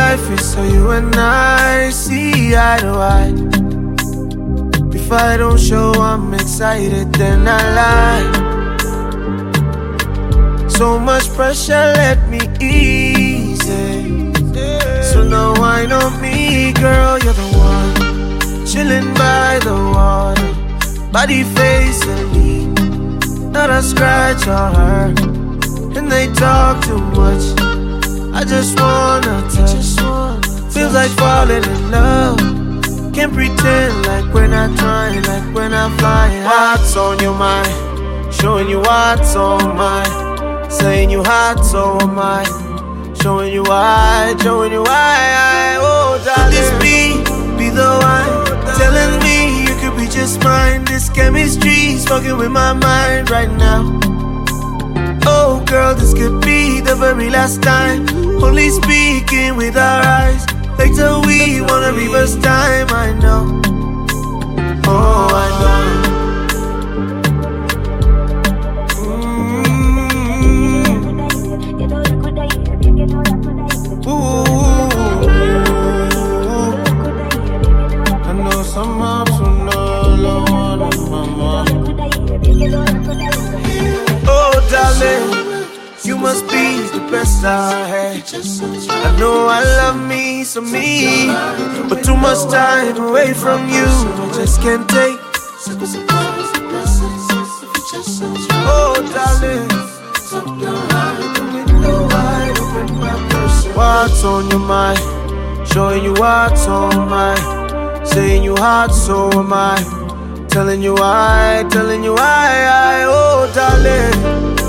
life is so you and I see eye to eye. If I don't show I'm excited, then I lie. So much pressure, let me ease it. So now wine on me, girl, you're the one. Chilling by the water, body facing not a scratch or hurt. And they talk too much, I just wanna touch. Feels like falling in love. Can't pretend like we're not trying, like we're not flying. What's on your mind? Showing you what's on mine. Saying you hot, so am I. Showing you why, showing you why. Oh, darling, this be the one. Telling me you could be just mine. This chemistry's fucking with my mind right now. Oh girl, this could be the very last time. Only speaking with our eyes. Later we wanna reverse time, I know. Oh, I know. Oh, darling, you must be the best I had. I know I love me, so me, but too much time away from you, I just can't take. Oh, darling, what's on your mind? Showing you what's on mine. Saying you hot, so am I. Telling you why, oh darling.